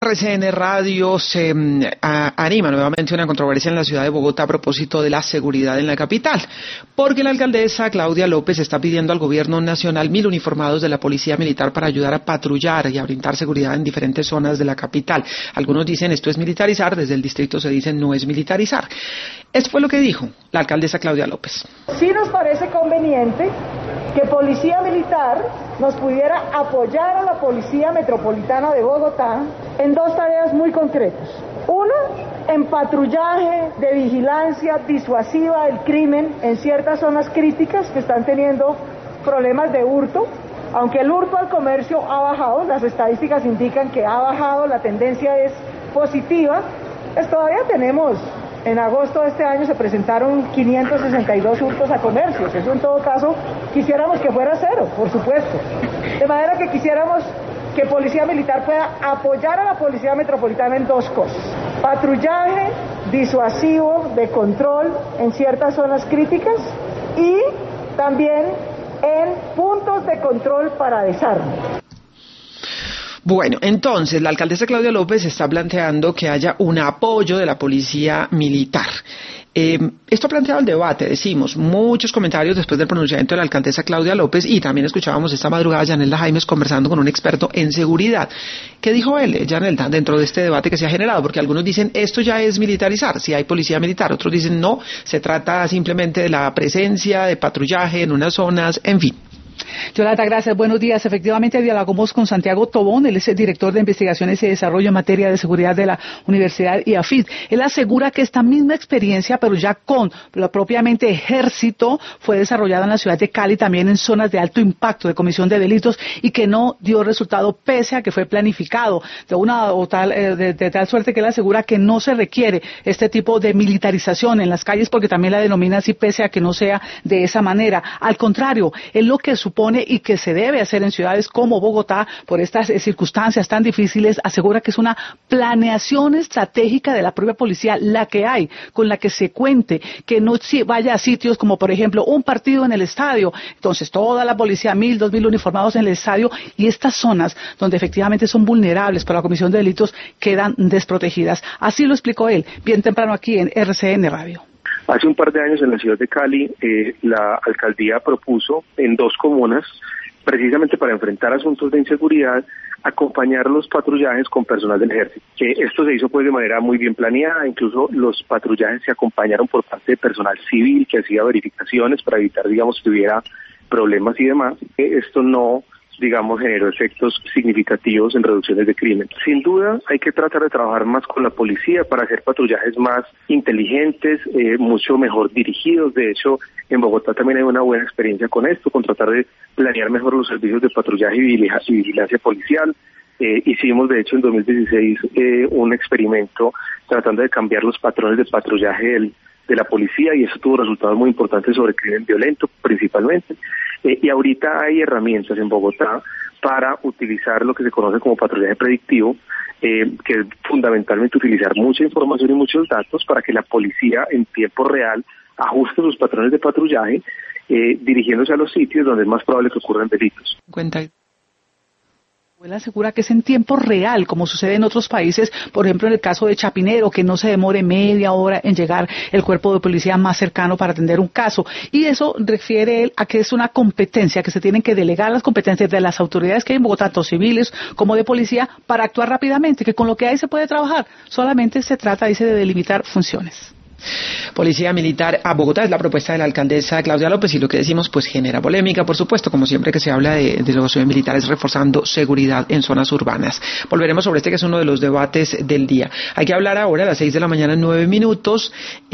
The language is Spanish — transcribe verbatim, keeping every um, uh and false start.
R C N Radio se um, a, anima nuevamente una controversia en la ciudad de Bogotá a propósito de la seguridad en la capital, porque la alcaldesa Claudia López está pidiendo al gobierno nacional mil uniformados de la policía militar para ayudar a patrullar y a brindar seguridad en diferentes zonas de la capital. Algunos dicen esto es militarizar, desde el distrito se dice no es militarizar. Esto fue lo que dijo la alcaldesa Claudia López. Sí nos parece conveniente que Policía Militar nos pudiera apoyar a la Policía Metropolitana de Bogotá en dos tareas muy concretas. Una, en patrullaje de vigilancia disuasiva del crimen en ciertas zonas críticas que están teniendo problemas de hurto. Aunque el hurto al comercio ha bajado, las estadísticas indican que ha bajado, la tendencia es positiva, pues todavía tenemos. En agosto de este año se presentaron quinientos sesenta y dos hurtos a comercios. Eso en todo caso quisiéramos que fuera cero, por supuesto. De manera que quisiéramos que Policía Militar pueda apoyar a la Policía Metropolitana en dos cosas. Patrullaje disuasivo de control en ciertas zonas críticas y también en puntos de control para desarme. Bueno, entonces la alcaldesa Claudia López está planteando que haya un apoyo de la policía militar. Eh, esto ha planteado el debate, decimos, muchos comentarios después del pronunciamiento de la alcaldesa Claudia López, y también escuchábamos esta madrugada a Yanelda Jaimes conversando con un experto en seguridad. ¿Qué dijo él, Yanelda, dentro de este debate que se ha generado? Porque algunos dicen esto ya es militarizar, si hay policía militar, otros dicen no, se trata simplemente de la presencia de patrullaje en unas zonas, en fin. Yolanda, gracias. Buenos días. Efectivamente, dialogamos con Santiago Tobón, él es el director de Investigaciones y Desarrollo en materia de seguridad de la Universidad I A F I D. Él asegura que esta misma experiencia, pero ya con lo propiamente ejército, fue desarrollada en la ciudad de Cali, también en zonas de alto impacto de comisión de delitos, y que no dio resultado pese a que fue planificado de una o tal, eh, de, de tal suerte que él asegura que no se requiere este tipo de militarización en las calles, porque también la denomina así pese a que no sea de esa manera. Al contrario, es lo que supone y que se debe hacer en ciudades como Bogotá por estas eh, circunstancias tan difíciles. Asegura que es una planeación estratégica de la propia policía la que hay, con la que se cuente, que no vaya a sitios como por ejemplo un partido en el estadio, entonces toda la policía, mil, dos mil uniformados en el estadio, y estas zonas donde efectivamente son vulnerables por la comisión de delitos quedan desprotegidas. Así lo explicó él bien temprano aquí en R C N Radio. Hace un par de años en la ciudad de Cali, eh, la alcaldía propuso en dos comunas, precisamente para enfrentar asuntos de inseguridad, acompañar los patrullajes con personal del ejército. Que esto se hizo pues de manera muy bien planeada, incluso los patrullajes se acompañaron por parte de personal civil que hacía verificaciones para evitar, digamos, que hubiera problemas y demás. Esto no, digamos, generó efectos significativos en reducciones de crimen. Sin duda, hay que tratar de trabajar más con la policía para hacer patrullajes más inteligentes, eh, mucho mejor dirigidos. De hecho, en Bogotá también hay una buena experiencia con esto, con tratar de planear mejor los servicios de patrullaje y vigilancia policial. Eh, hicimos, de hecho, en dos mil dieciséis eh, un experimento tratando de cambiar los patrones de patrullaje del, de la policía, y eso tuvo resultados muy importantes sobre crimen violento, principalmente. Eh, y ahorita hay herramientas en Bogotá para utilizar lo que se conoce como patrullaje predictivo, eh, que es fundamentalmente utilizar mucha información y muchos datos para que la policía en tiempo real ajuste sus patrones de patrullaje, eh, dirigiéndose a los sitios donde es más probable que ocurran delitos. Cuenta. Él asegura que es en tiempo real, como sucede en otros países, por ejemplo en el caso de Chapinero, que no se demore media hora en llegar el cuerpo de policía más cercano para atender un caso. Y eso refiere él a que es una competencia, que se tienen que delegar las competencias de las autoridades que hay en Bogotá, tanto civiles como de policía, para actuar rápidamente, que con lo que hay se puede trabajar. Solamente se trata, dice, de delimitar funciones. Policía militar a Bogotá es la propuesta de la alcaldesa Claudia López, y lo que decimos pues genera polémica, por supuesto, como siempre que se habla de, de los militares reforzando seguridad en zonas urbanas. Volveremos sobre este que es uno de los debates del día. Hay que hablar ahora a las seis de la mañana en nueve minutos.